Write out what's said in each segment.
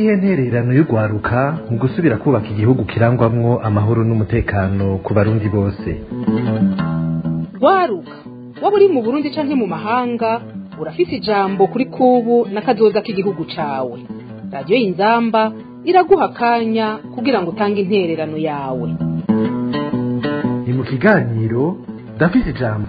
niyihe ntererano y'ugwaruka mu gusubira kubaka igihugu kirangwamwo amahoro n'umutekano ku barundi bose? Gwaruka waba uri mu Burundi canke mu mahanga urafise ijambo kuri kubu n'akazoza k'igihugu cawe. Radio Inzamba iraguha akanya kugira ngo utange intererano yawe. Ni mu kiganiro ndafise ijambo.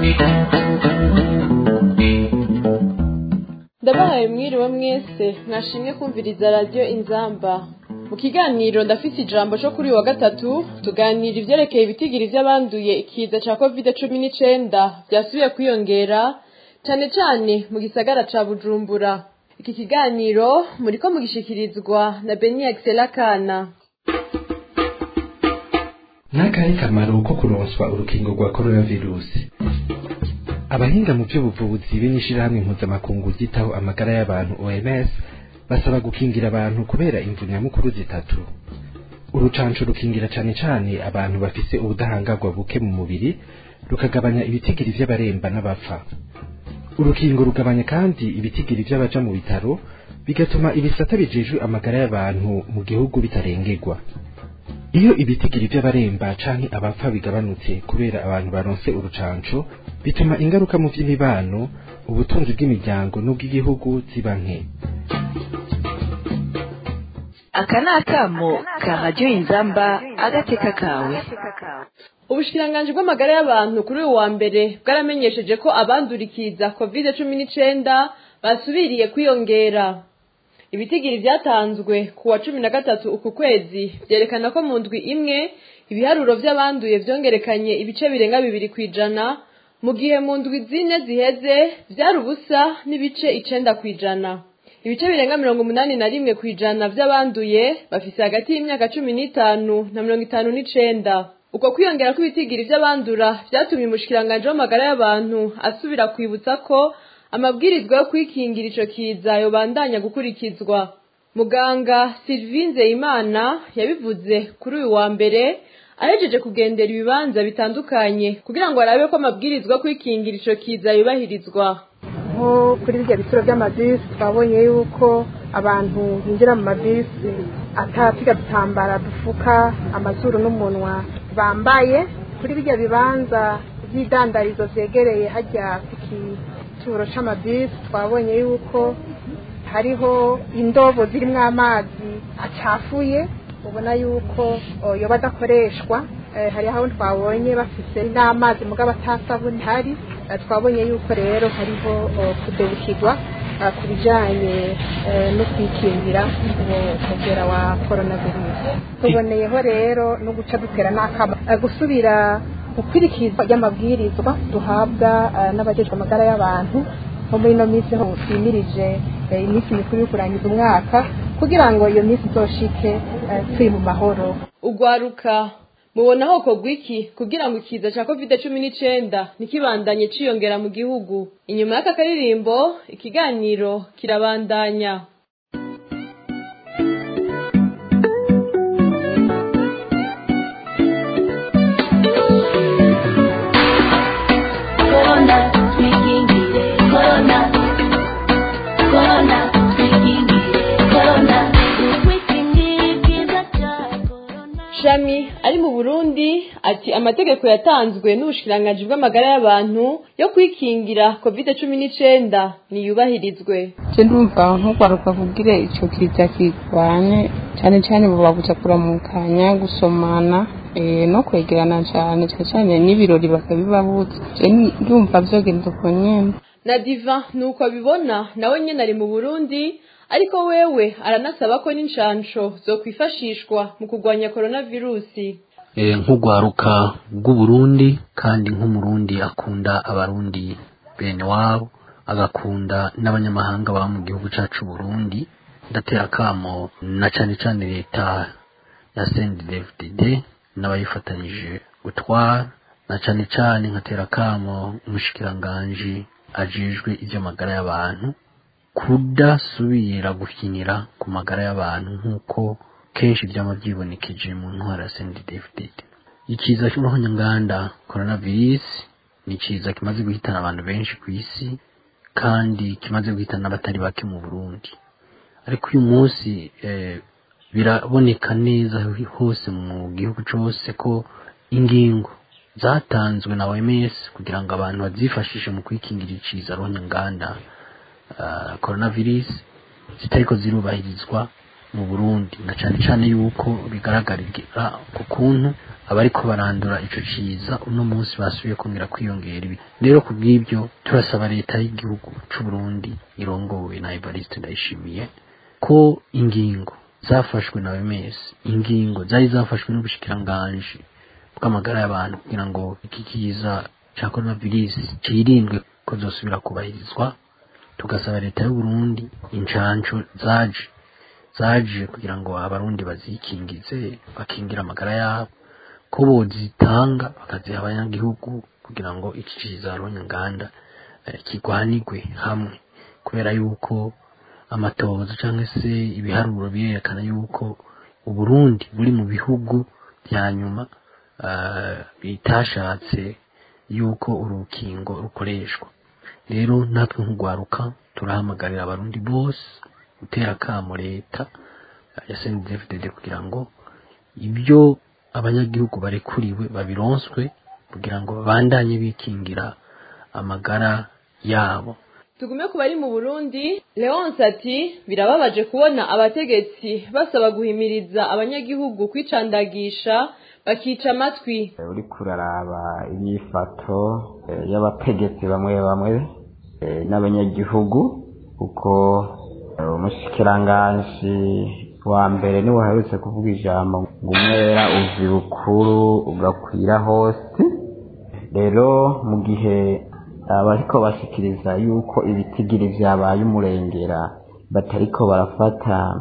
Ndabahaye mwiriwe mwese mwashimye kumviriza Radio Inzamba. Mu kiganiro ndafise ijambo cyo kuri wa gatatu tuganira ivyerekeye ibitigiri vy'abanduye ikiza ca COVID-19 byasubiye kwiyongera cyane cyane mu gisagara ca Bujumbura. Iki kiganiro muriko mugishikirizwa na Beni Axelakana. Nakahe kamaro ko kuronswa urukingo rwa coronavirus? Abahinga mu by'ubuvuzi b'ishirahamwe mpuzamakungu ryitaho amagara y'abantu OMS basaba gukingira abantu kubera imvu nyamukuru zitatu. Urucanco rukingira cane cane abantu bafise ubudahangarwa buke mu mubiri, rukagabanya ibitigiri vy'abaremba n'abapfa. Urukingo rugabanya kandi ibitigiri vy'abaja mu bitaro, bigatuma ibisata bijejwe amagara y'abantu mu gihugu bitarengerwa. Iyo ibitigiri vy'abaremba canke abapfa bigabanutse kubera abantu baronse urucanco, bituma ingaruka mu vy'imibano, ubutunzi bw'imiryango n'ubw'igihugu ziba nke. Aka ni akamo ka Radio Inzamba agateka kawe. Ubushikiranganji bw'amagara y'abantu kuri uyu wa mbere bwaramenyesheje ko abandurikiza COVID-19 basubiriye kwiyongera. Ibitigiri vyatanzwe ku wa 13 uku kwezi vyerekana ko mu ndwi imwe ibiharuro vy'abanduye vyongerekanye ibice birenga 2%, mu gihe mu ndwi zine ziheze vyari ubusa n'ibice 9%. Ibice birenga 81% vy'abanduye bafise hagati y'imyaka 15 na 59. Uko kwiyongera kw'ibitigiri vy'abandura vyatumye umushikiranganje w'amagara y'abantu asubira kwibutsa ko amabwirizwa yo kwikingira ico kiza yobandanya gukurikizwa. Muganga Sylvie Nzeyimana yabivuze kuri uyu wa mbere ahejeje kugendera ibibanza bitandukanye kugira ngo arabe ko amabwirizwa yo kwikingira ico kiza yubahirizwa. Nko kuri ibyo bituro by'amabisi twabonye yuko abantu binjira mu mabisi atatiga dutambara dufuka amazuru n'umunwa bambaye. Kuri ibyo bibanza by'idandarizo vyegereye hajya ku kituro c'amabisi twabonye yuko hariho indobo zirimo amazi acafuye ubona yuko yoba adakoreshwa. Hari aho twabonye bafise n'amazi mugabo atasabuni hari. Twabonye yuko rero hariho kudebukirwa ku bijanye no kwikingira umugera wa coronavirus. Tuboneyeho rero no guca dutera n'akama gusubira gukwirikizwa ry'amabwirizwa duhabwa n'abajejwe amagara y'abantu nko muri no minsi ho twimirije iminsi mikuru yo kurangiza umwaka kugira ngo iyo minsi izoshike turi mu mahoro. Ugwaruka mubona hoko gwiki kugira ngo ikiza ca COVID-19 nikibandanye ciyongera mu gihugu. Inyuma y'aka karirimbo ikiganiro kirabandanya. Shami ari mu Burundi ati amategeko yatanzwe n'ubushikiranganji bw'amagara y'abantu yo kwikingira COVID-19 niyubahirizwe. Je ndumva nk'ugwaruka kugira ico kiza kirwanye cyane cyane babuza kuramukanya gusomana no kwegerana cyane n'ibirori bakabibabuza. Je ndumva vyogenda uko nyene. Na Diva nuko bibona nawe nyene ari mu Burundi, ariko wewe aranasaba ko n'incanco zo kwifashishwa mu kugwanya coronavirusi. Nk'ugwaruka bw'Uburundi kandi nk'umurundi akunda abarundi bene wabo agakunda n'abanyamahanga ba mu gihugu cacu Burundi, ndatera kamo na cane leta ya CNDD-FDD n'abayifatanije gutwara, na cane nkatera kamo umushikiranganje ajejwe ivy'amagara y'abantu kudasubira gukinira ku magara y'abantu nk'uko kenshi byama byibonekeje mu ntwara CNDD-FDD. Ikiza cy'umuhonyanganda coronavirus ni ikiza kimaze guhitana abantu benshi ku isi kandi kimaze guhitana abatari bake mu Burundi. ariko uyu munsi biraboneka neza hose mu gihugu cyose ko ingingo zatanzwe na OMS kugira ngo abantu bazifashishe mu kwikingira iciza ruhonyanganda coronavirus zitariko zirubahirizwa mu Burundi, na cyane cyane yuko bigaragarira ku kuntu abariko barandura ico ciza uno munsi basubiye kongera kwiyongera. Rero kubw'ibyo turasaba leta y'igihugu c'u Burundi irongowe na Evariste Ndayishimiye ko ingingo zafashwe na OMS, ingingo zari zafashwe n'ubushikiranganje bw'amagara y'abantu kugira ngo iki kiza ca coronavirus cirindwe ko zosubira kubahirizwa, tugasaba leta y'u Burundi incanco zaje kugira ngo abarundi bazikingize bakingira amagara yabo, ko bozitanga bakaziha abanyagihugu kugira ngo iki kiza ruhonyanganda kigwanirwe hamwe, kubera yuko amatohoza cyangwa se ibiharuro birerekana yuko Uburundi buri mu bihugu bya nyuma bitashatse yuko urukingo rukoreshwa. Rero natwe nk'ugwaruka turahamagarira abarundi bose gutera akamo leta ya CNDD-FDD kugira ngo ibyo abanyagihugu barekuriwe babironswe kugira ngo babandanye bikingira amagara yabo. Tugume ku bari mu Burundi, Leonce ati birababaje kubona abategetsi basaba guhimiriza abanyagihugu kwicandagisha bakica amatwi. Uri kuraraba inyifato y'abategetsi bamwe n'abanyagihugu, kuko umushikiranganji wa mbere niwe aherutse kuvuga ijambo ngo umwera uzi bukuru ugakwira hose. Rero mu gihe abariko bashikiriza yuko ibitigiri vyabaye umurengera batariko barafata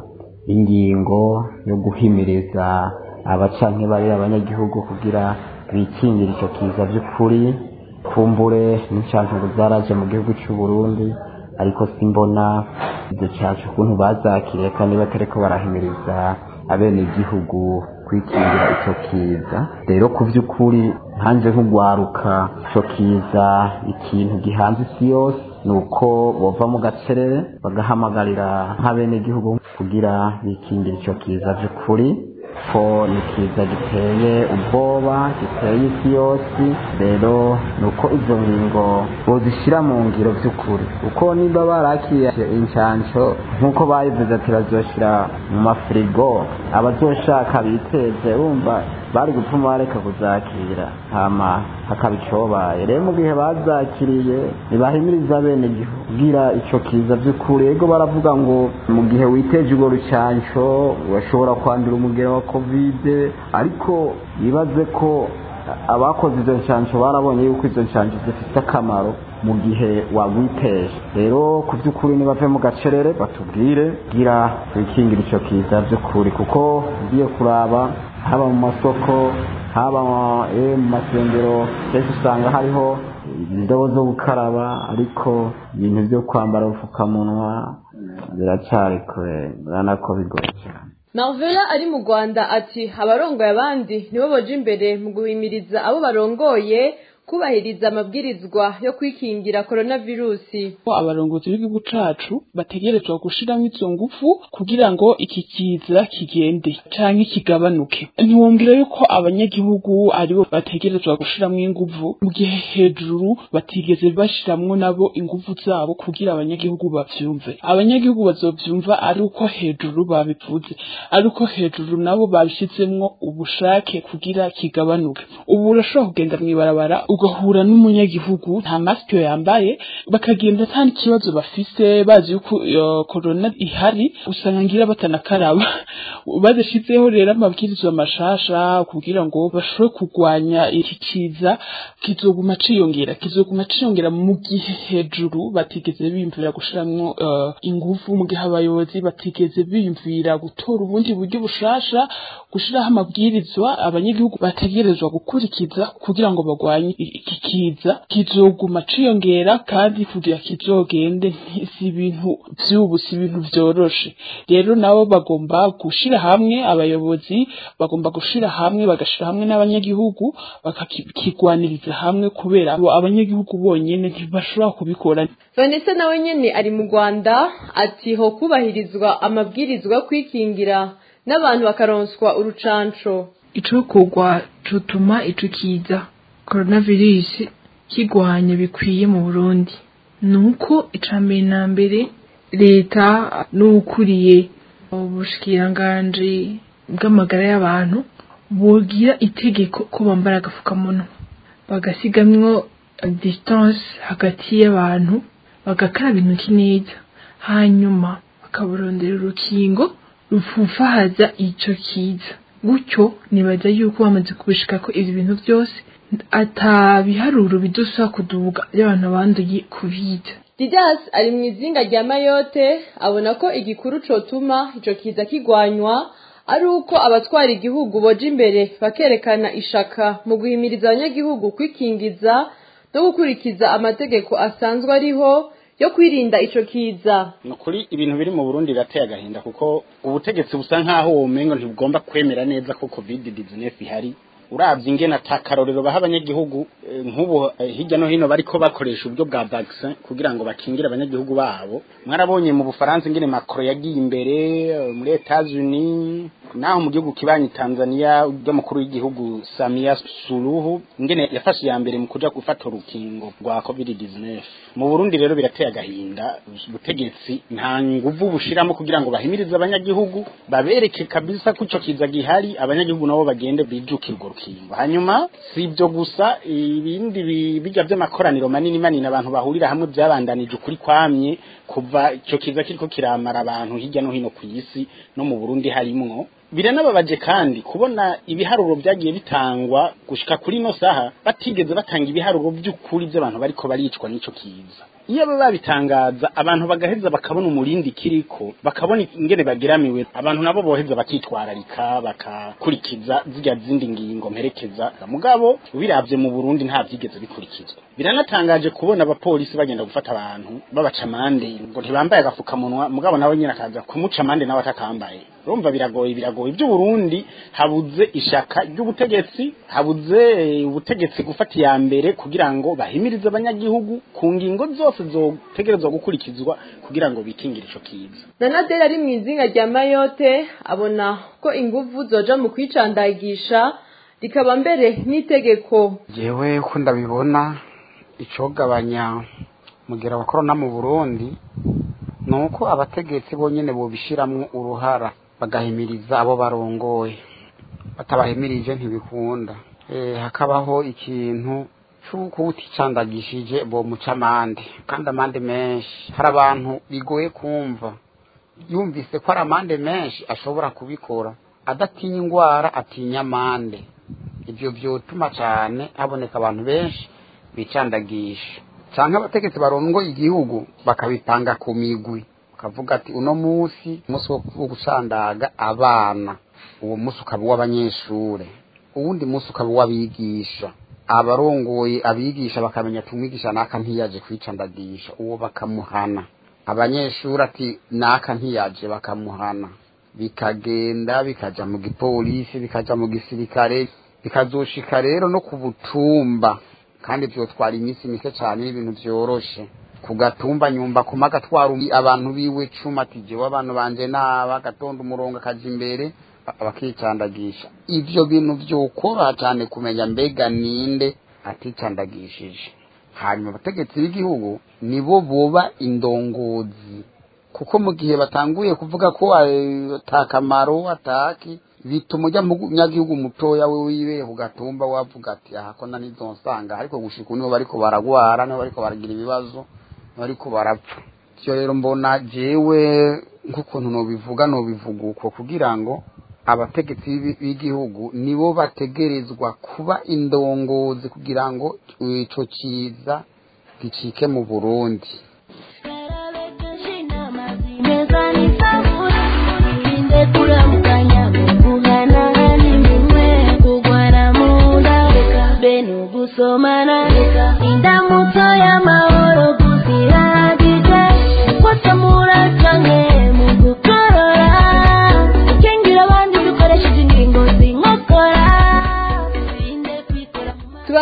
ingingo yo guhimiriza abacanke bari abanyagihugu kugira bikingira ico kiza vy'ukuri, kumbure n'incanco zaraje mu gihugu c'u Burundi, ariko simbona izo canco ukuntu bazakiriye kandi batariko barahimiriza abenegihugu kwikingira ico kiza. Rero ku vy'ukuri hanje nk'ugwaruka ico kiza ikintu gihanze isi yose, nuko bova mu gacerere bagahamagarira nk'abenegihugu kugira bikingira ico kiza vy'ukuri, ko ni kiza giteye ubwoba, giteye isi yose. Rero nuko izo ngingo bozishira mu ngiro vy'ukuri, uko niba barakiye incanco nk'uko bayivuze ati bazoshira mu mafrigo, abazoshaka biteze urumva bari gutuma bareka kuzakira hama hakabicobaye. Rero mu gihe bazakiriye ntibahimiriza bene gihugu kugira ico kiza vy'ukuri. Ego baravuga ngo mu gihe witeje urwo rucanco urashobora kwandura umugera wa covid, ariko bibaze ko abakoze izo ncanco barabonye yuko izo ncanco zifite akamaro mu gihe wagwiteje. Rero ku vy'ukuri nibave mu gacerere batubwire kugira wikingira ico kiza vy'ukuri, kuko ugiye kuraba haba mu masoko haba mu masengero kenshi usanga hariho indobo zo gukaraba, ariko ibintu vyo kwambara ubufukamunwa biracari kure, urabona ko bigoye cyane. Marvela ari mu Rwanda ati abarongoye abandi nibo boje imbere mu guhimiriza abo barongoye kubahiriza amabwirizwa yo kwikingira coronavirusi. Abarongozi b'igihugu cacu bategerezwa gushiramo izo ngufu kugira ngo iki kiza kigende canke kigabanuke. Ntiwumvira yuko abanyagihugu aribo bategerezwa gushiramo ingufu mu gihe hejuru batigeze bashiramwo nabo ingufu zabo kugira abanyagihugu bavyumve. Abanyagihugu bazovyumva ari uko hejuru babivuze, ari uko hejuru nabo babishizemwo ubushake kugira kigabanuke. Ubu urashobora kugenda mwibarabara ugahura n'umunyagihugu nta mask yambaye, bakagenda nta kibazo bafise, bazi yuko corona ihari, usanga ngira batanakaraba. Badashizeho rero amabwirizwa mashasha kugira ngo bashobore kurwanya iki kiza, kizoguma ciyongera mu gihe hejuru batigeze bimvira gushiramwo ingufu, mu gihe abayobozi batigeze bimvira gutora ubundi buryo bushasha gushiraho amabwirizwa abanyagihugu bategerezwa gukurikiza kugira ngo bagwanye iki kiza kizoguma ciyongera kandi kugira kizogende si ibintu vy'ubu, si ibintu vyoroshe. Rero nabo bagomba gushira hamwe, abayobozi bagomba gushira hamwe, bagashira hamwe n'abanyagihugu bakakigwaniriza hamwe, kubera abanyagihugu bonyene ntibashobora kubikora. Vanessa nawe nyene ari mu Rwanda ati ho kubahirizwa amabwirizwa yo kwikingira n'abantu bakaronswa urucanco. Icokorwa cotuma ico kiza coronavirus kigwanya bikwiye mu Burundi nuko icambere na mbere leta n'ukuriye ubushikiranganje bw'amagara y'abantu bogira itegeko ko bambara agafukamunwa, bagasigamwo distance hagati y'abantu, bagakaraba intoki neza, hanyuma bakaburondera urukingo rufufahaza ico kiza. Gutyo nibaza yuko bamaze kubishika ko ivyo bintu byose atabiharuro bidusa kuduga y'abantu banduye covid. Didas ari mu izinga rya Mayotte abona ko igikuru cotuma ico kiza kigwanywa ari uko abatwara igihugu boje imbere bakerekana ishaka mu guhimiriza abanyagihugu kwikingiza no gukurikiza amategeko asanzwe ariho yo kwirinda ico kiza. Nukuri ibintu biri mu Burundi birateye agahinda kuko ubutegetsi busa nkaho womengo ntibugomba kwemera neza ko COVID-19 ihari. Uravye ingena takarorero baha abanyagihugu nk'ubu hirya no hino bariko bakoresha uburyo bwa vaccin kugira ngo bakingire abanyagihugu babo. Mwarabonye mu Bufaransa ingene Macron yagiye imbere, muri Etats-Unis naho mu gihugu kibanyi Tanzania ujya mukuru w'igihugu Samia Suluhu ingene yafashe ya mbere mu kuja gufata urukingo rwa COVID-19. Mu Burundi rero birateye agahinda, ubutegetsi nta nguvu bushiramo kugira ngo bahimirize abanyagihugu babereke kabisa ko ico kiza gihari, abanyagihugu nabo bagende bijukirwa urukingo. Hanyuma si ibyo gusa, ibindi bijya by'amakoraniro manini abantu bahurira hamwe byabandanije ukuri kwamye kuva ico kiza kiriko kiramara abantu hirya no hino ku isi no mu Burundi harimwo. Biranababaje kandi kubona ibiharuro byagiye bitangwa gushika kuri no saha batigeze batanga ibiharuro by'ukuri by'abantu bariko baricwa n'ico kiza. Iyo babitangaza abantu bagaheza bakabona umurindi kiriko, bakabona ingene bagiramiwe, abantu nabo boheza bakitwararika bakakurikiza zijya zindi ngingo mperekeza. Mugabo biravye mu Burundi nta byigeze bikurikizwa. Biranatangaje kubona abapolisi bagenda gufata abantu babaca amande ngo ntibambaye agafukamunwa, mugabo nawe nyine akaza kumuca amande nawe atakambaye. Urumva biragoye by'u Burundi, habuze ishaka ry'ubutegetsi, habuze ubutegetsi gufata ya mbere kugira ngo bahimirize abanyagihugu ku ngingo zose zotegerezwa gukurikizwa kugira ngo bikingire ico kiza. Nanadela ari mu izinga rya Mayotte abona ko inguvu zoja mu kwicandagisha rikaba mbere n'itegeko. Jewe ko ndabibona icogabanya mugera wa corona mu Burundi nuko abategetsi bonyene bobishiramwe uruhara bagahimiriza abo barongoye, batabahimirije ntibikunda. Hakabaho ikintu cyuko uticandagishije bo mucamande kandi amande menshi. Hari abantu bigoye kumva, yumvise ko ari amande menshi ashobora kubikora, adatinya ingwara atinya amande. Ibyo byotuma cyane haboneka abantu benshi bicandagisha, canke abategetsi barongoye igihugu bakabipanga ku migwi, kavuga ati uno musi wo gusandaga abana, uwo musi ukaba w'abanyeshure, uwundi musi ukaba w'abigisha. Abarongoye abigisha bakamenya ati umwigisha naka ntiyaje kwicandagisha, uwo bakamuhana. Abanyeshure ati naka ntiyaje bakamuhana. Bikagenda bikaja mu gipolisi, bikaja mu gisirikare, bikazoshika rero no ku butumba, kandi vyotwara iminsi mike cyane ibintu vyoroshe. Kugatumba nyumba kumaga twara abantu biwe 10 ati jewe abantu banje naba gatonda umurongo akaje imbere abakicandagisha. Ivyo bintu vyokora cyane kumenya mbega ninde aticandagishije. Hanyuma abategetsi b'igihugu nibo boba indongozi, kuko mu gihe batanguye kuvuga ko atakamaro ataki bituma ujya mu nyagihugu mutoya we wibe ugatumba wavuga ati aha ko nani zonsanga, ariko gushika nibo bariko baragwara, nibo bariko baragira ibibazo, bariko barapfa. Cyo rero mbona jewe nk'ukuntu nobivuga uko kugira ngo abategetsi b'igihugu nibo bategerezwa kuba indongozi kugira ngo ico kiza gicike mu Burundi. Somana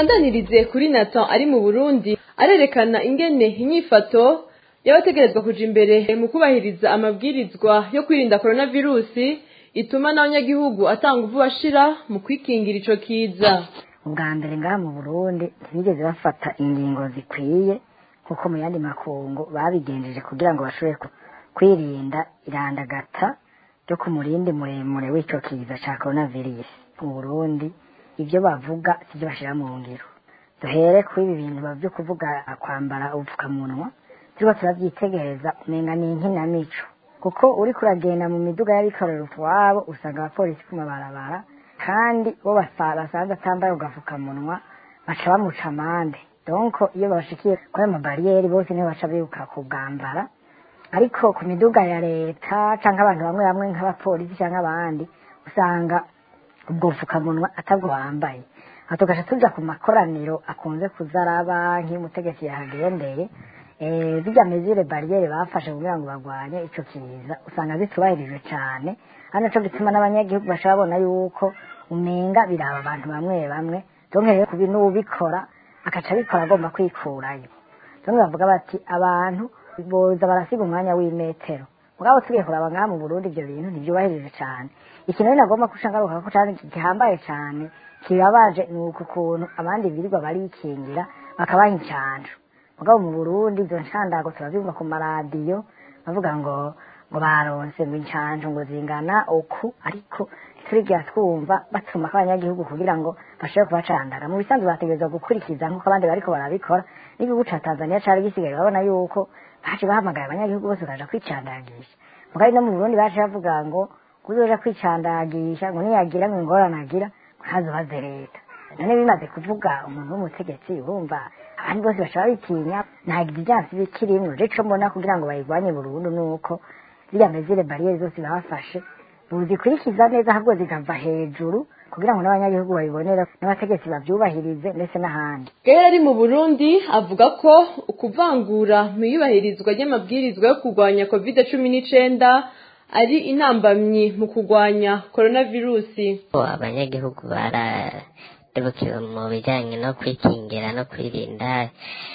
tubandanirize kuri Nathan ari mu Burundi arerekana ingene inyifato y'abategerezwa kuja imbere mu kubahiriza amabwirizwa yo kwirinda coronavirusi ituma n'abanyagihugu atanga uvu bashira mu kwikingira ico kiza. Ubwa mbere ngaha mu Burundi ntibigeze bafata ingingo zikwiye kuko mu yandi makungu babigenjeje kugira ngo bashobore kwirinda irandagata ryo ku murindi muremure w'ico kiza ca coronavirus. Mu Burundi ivyo bavuga sivyo bashira mu ngiro. Duhere kuri ibi bintu bavyo kuvuga kwambara ubupfukamunwa turiko turavyitegereza umenga ni inkinamico kuko uri kuragenda mu miduga y'abikorera utwabo usanga abapolisi ku mabarabara kandi bo basanze atambaye ugafukamunwa baca bamuca amande. Donc iyo bashikiye kuri ayo mabariyeri bose niho baca bibuka kubwambara, ariko ku miduga ya leta canke abantu bamwe bamwe nk'abapolisi canke abandi usanga ubwo bufukamunwa atabwo bambaye. Aho tugaca tuja ku makoraniro akunze kuzaraba nk'umutegetsi yahagendeye zijya mezire barriere bafashe kugira ngo bagwanye ico kiza usanga zitubahirijwe cyane. Hano cyo gituma n'abanyagihugu bashobora yuko umenga biraba abantu bamwe bamwe donke ku bintu ubikora akaca bikora agomba kwikurayo. Donke bavuga bati abantu boza barasiga umwanya w'imetero mugabo tugiye kuraba ngaha mu Burundi ibyo bintu ntibyubahirije cyane. Ikintu nagombwa kushangaruka ko cyane gihambaye cyane kibabaje ni ukuntu abandi birirwa barikingira bakabaha incanco. Mugabo mu Burundi izo nshandago turavyumva ku maradiyo bavuga ngo baronse ngo incanco ngo zingana uku, ariko turigira twumva batuma abanyagihugu kugira ngo bashobore kubacandaga. Mu bisanzwe bategerezwa gukurikiza nk'uko abandi bariko barabikora. N'igihugu ca Tanzania cari gisigaye babona yuko baje bahamagaye abanyagihugu bose bakaja kwicandagisha. Mugabo no mu Burundi baje bavuga ngo kuzoja kwicandagisha ngo niyagira ngo ingorane agira ntazobaze leta. None bimaze kuvuga umuntu w'umutegetsi urumva abandi bose bashobora bitinya nta gijansi bikirimwo. Ico mbona kugira ngo bayigwanye burundu nuko ziriya mezire barriere zose bafashe buzikurikiza neza ahubwo zikava hejuru kugira ngo n'abanyagihugu babibonera n'abategetsi bavyubahirize ndetse n'ahandi. Gera ari mu Burundi avuga ko ukuvangura mu iyubahirizwa ry'amabwirizwa yo kurwanya COVID-19 ari intambamyi mu kurwanya coronavirusi. Abanyagihugu baradebukiwe mu bijanye no kwikingira no kwirinda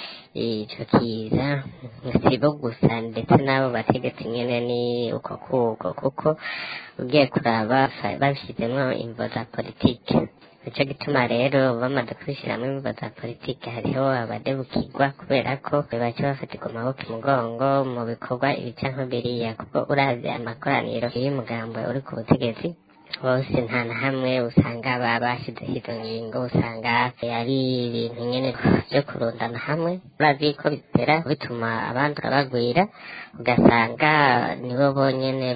ico kiza sibo gusa ndetse n'abo bategetsi nyene ni uko kuko ugiye kuraba babishizemwo imvo za politike. Nico gituma rero bamaze kubishiramwo imvo za politike hariho abadebukirwa kubera ko baca bafatirwa amaboko imugongo mu bikorwa ibica nk'biriya, kuko uravye amakoraniro y'umugambo uri ku butegetsi bose nta na hamwe usanga babashizeho izo ngingo, usanga ari ibintu nyene vyo kurundana hamwe. Urazi ko bitera bituma abandura bagwira, ugasanga nibo bonyene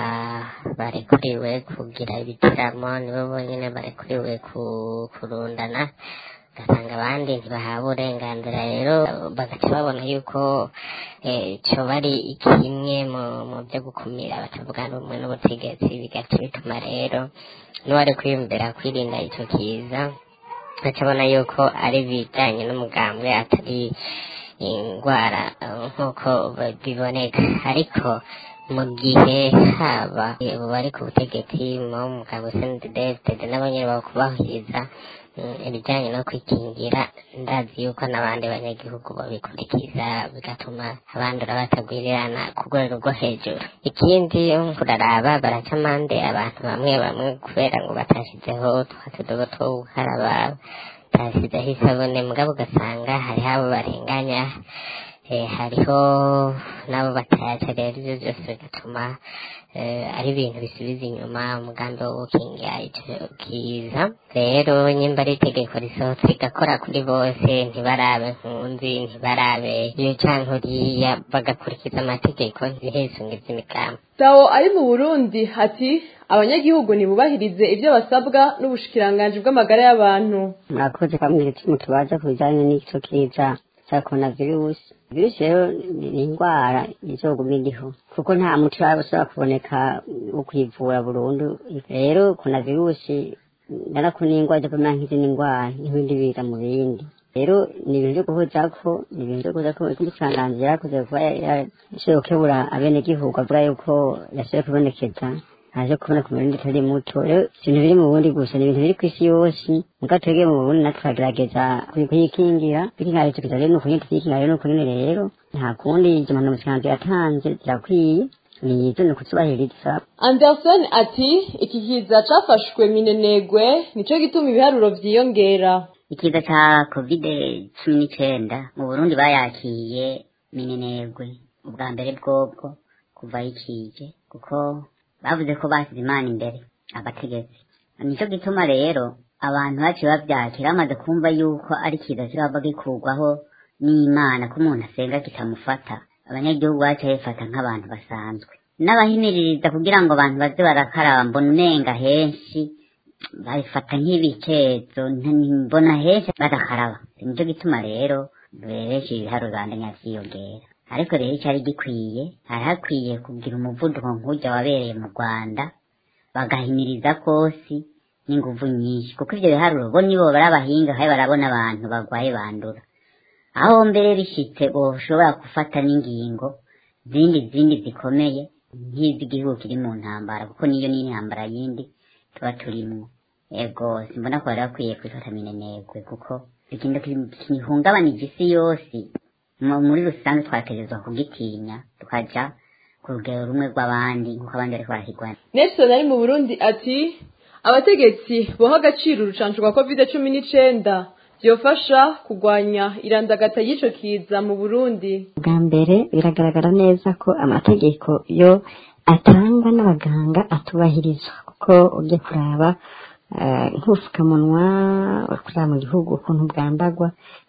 barekuriwe kugira ibitaramo, nibo bonyene barekuriwe kurundana, ugasanga abandi ntibahawe uburenganzira. Rero bagaca babona yuko coba ari kimwe mu byo gukumira batavuga rumwe n'ubutegetsi, bigaca bituma rero n'uwari kwiyumvira kwirinda ico kiza acabona yuko ari bijanye n'umugambwe atari ingwara nk'uko biboneka. Ariko mu gihe haba bari ku butegetsi mu mugabo CNDD-FDD nabo nyene bakubahiriza ibijanye no kwikingira, ndazi yuko n'abandi banyagihugu babikurikiza bigatuma abandura batagwirirana ku rwego rwo hejuru. Ikindi kuraraba baraca amande abantu bamwe bamwe kubera ngo batashizeho twa tudobo two gukaraba, batasizeho isabune, mugabo ugasanga hariho abo barenganya, hariho nabo batayaca. Rero ivyo vyose bigatuma ari ibintu bisubiza inyuma umugambi wo gukingira ico kiza. Rero nyimba ari itegeko risohotse rigakora kuri bose, ntibarabe nkunzi, ntibarabe iyo canke uriya, bagakurikiza amategeko ntihesungize imigambi. Tawo ari mu Burundi ati abanyagihugu nibubahirize ivyo basabwa n'ubushikiranganji bw'amagara y'abantu. Mwakoze kamwe mutubaza ku bijanye n'ico kiza ca coronavirus. Virusi rero ni indwara izoguma iriho kuko nta muti ushobora kuboneka wo kwivura burundu. Rero coronavirusi narako ni indwara idakomeye nk'izindi ndwara n'ibindi biza mu bindi. Rero ni ibintu vyo guhuzako, ni ibintu vyo kuzako ikiranganzira yakoze kuba yashoboye gukebura abenegihugu avuga yuko yashoboye kubonekeza haje kubona ku Burundi atari muto rero ibintu biri mu Burundi gusa ni ibintu biri ku isi yose muga twebwe mu Burundi natwe turagerageza kuyikingira bikingira icyo kiza rero nuko nyine tuyikingira rero nuko nyine rero nta kundi impanuro umusikanzi yatanze zirakwiye ni izo ni kutubahiriza. Anderson ati iki kiza cafashwe minenegwe nico gituma ibiharuro vyiyongera. Ikiza ca COVID-19 mu Burundi bayakiye minenegwe ubwa mbere bwobwo kuva ikije kuko bavuze ko basize Imana imbere abategetsi nico gituma rero abantu baciye bavyakira bamaze kumva yuko ari kiza kiraba gikurwaho n'Imana ko umuntu asenga kitamufata abanyagihugu baciye bafata nk'abantu basanzwe n'abahimiririza kugira ngo abantu baze barakaraba mbona unenga henshi babifata nk'ibikezo mbona henshi badakaraba nico gituma rero bereje ibiharuro bandanya vyiyongera ariko rero cyari gikwiye hakwiye kugira umuvuduko nk'ujya wabereye mu Rwanda bagahimiriza kosi n'inguvu nyinshi kuko ivyo biharuro bo nibo barabahinga kandi barabona abantu bagwaye bandura aho mbere bishitse boshobora gufata n'ingingo zindi zikomeye nk'iz'igihugu kiri mu ntambara kuko niyo ni intambara yindi tuba turimo ego simbona ko barakwiye kwifata minenegwe kuko ikintu kihungabana igisi yose muri rusange twategerezwa kugitinya tukaja ku rugero rumwe rw'abandi nk'uko abandi bariko barahigwana. Nelson ari mu Burundi ati abategetsi boha agaciro urucanco rwa COVID-19 byofasha kugwanya irandagata y'ico kiza mu Burundi. Bwa mbere biragaragara neza ko amategeko yo atangwa n'abaganga atubahirizwa kuko ugiye kuraba nk'ufukamunwa kuraba mu gihugu ukuntu bwambagwa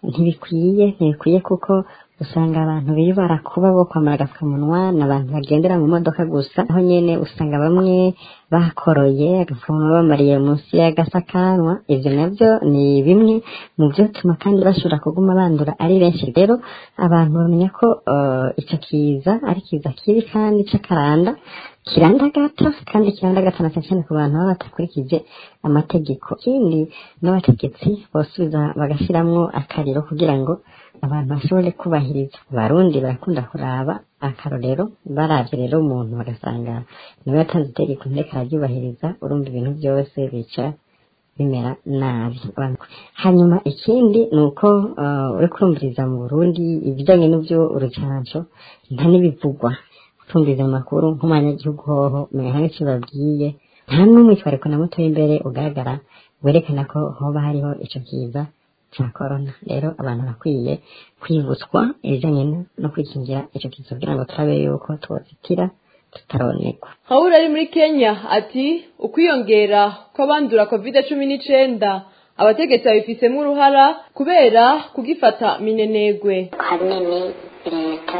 ntibikwiye kuko usanga abantu bibara kuba bo kwambara agapfukamunwa n'abantu bagendera mu modoka gusa aho nyene usanga bamwe bakoroye agapfukamunwa bamariye munsi y'agasakanwa ivyo navyo ni bimwe mu byo tuma kandi bashobora kuguma bandura ari benshi rero abantu bamenya ko ico kiza ari kiza kibi kandi c'akaranda kirandagata kandi kirandagata na cyane ku bantu baba batakurikije amategeko ikindi n'abategetsi bosubiza bagashiramwo akariro kugira ngo abantu bashobore kubahiriza abarundi barakunda kuraba akarorero baravye rero umuntu bagasanga niwe yatanze itegeko ndeka araryubahiriza urumva ibintu byose bica bimera nabi. Hanyuma ikindi nuko uri kurumviriza mu Burundi ibijanye n'ivyo urucanco nta n'ibivugwa utumviriza amakuru nk'umunyagihugu hoho menya nk'icyo babwiye nta n'umwitwariko na muto imbere ugaragara werekana ko hoba hariho ico kiza ca corona. Rero abantu bakwiye kwibutswa ibijanye no kwikingira ico kiza kugira ngo turabe yuko twozitira tutaronekwa. Hawura ari muri Kenya ati ukwiyongera kw'abandura COVID-19 abategetsi babifisemo uruhara kubera kugifata minenegwe. Hanini leta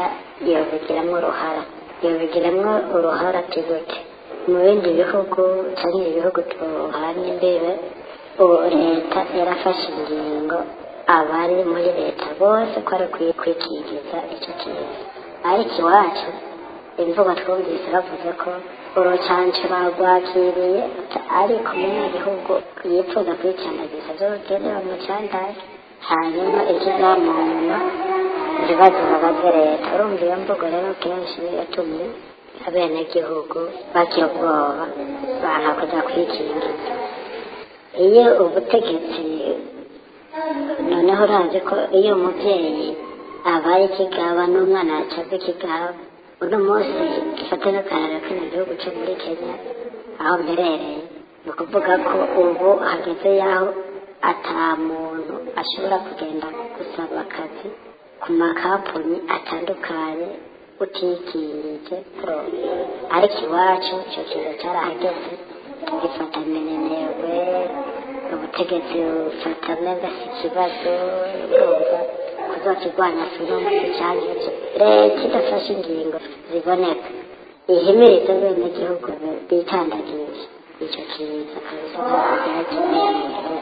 yobigiramo uruhara tugute mu bindi bihugu cyangwa ibihugu tuhana imbere ubu leta yarafashe ingingo abari muri leta bose ko ari kwikingiza icyo kiza ariko iwacu imvugo twumvise bavuze ko urucanco barwakiriye ariko umunyagihugu yifuza kwicandagiza byogende bamucandaye hanyuma ikizamanyuma ibibazo babaze leta urumva iyo mvugo rero kenshi yatumye abenegihugu bagira ubwoba banga kuja kwikingiza. Iyo ubutegetsi noneho urazi ko iyo umuvyeyi abaye ikigaba n'umwana yacaze ikigaba uno munsi gifata n'akarara kano gihugu co muri Kenya aho mberereye ni ukuvuga ko ubu hageze yaho ata muntu ashobora kugenda gusaba akazi ku makampuni atandukanye utikingije ariko iwacu icyo kintu cyarahageze gifata minenegwe ubutegetsi bufata neza si ikibazo urumva kuzokirwanya sinumvise cyangije leta idafashe ingingo ziboneka ihimiriza bene gihugu bitandagije icyo kiza kabisa ntabwo kimenyekana.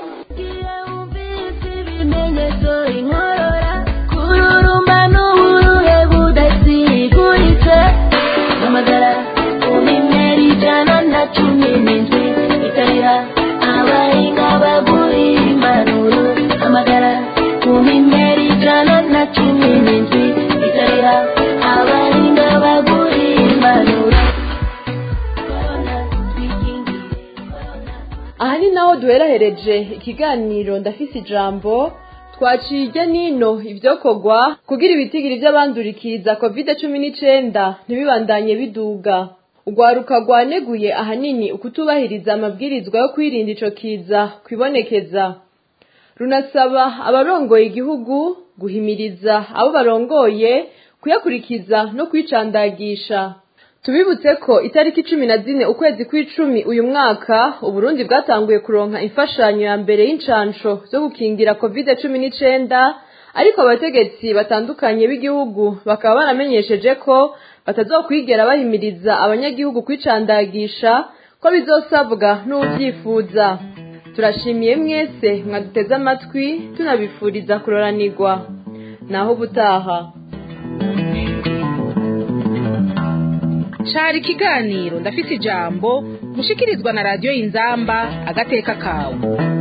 Ibimenyetso inkorora kururumba n'uburuhe budasiguritse amagara umenyera 117 itarira abahinga baguri impanuro amagara umenyera 117 itarira abahinga baguri impanuro duherahereje ikiganiro ndafise ijambo twaciye ijya nino ivyokorwa kugira ibitigiri vy'abandurikiza COVID-19 ntibibandanye biduga. Urwaruka rwaneguye ahanini ukutubahiriza amabwirizwa yo kwirinda ico kiza kwibonekeza. Runasaba abarongoye igihugu guhimiriza abo barongoye kuyakurikiza no kwicandagisha. Tubibutse ko itariki 14 ukwezi kw'icumi uyu mwaka Uburundi bwatanguye kuronka imfashanyo ya mbere y'incansho zo gukingira COVID-19, ariko abategetsi batandukanye b'igihugu bakaba baramenyesheje ko batazokwigera bahimiriza abanyagihugu kwicandagisha ko bizosabwa n'uvyifuza. Turashimiye mwese mwaduteze amatwi, tunabifuriza kuroranirwa naho butaha. Cari ikiganiro ndafise ijambo mushikirizwa na Radio Inzamba agateka kawe.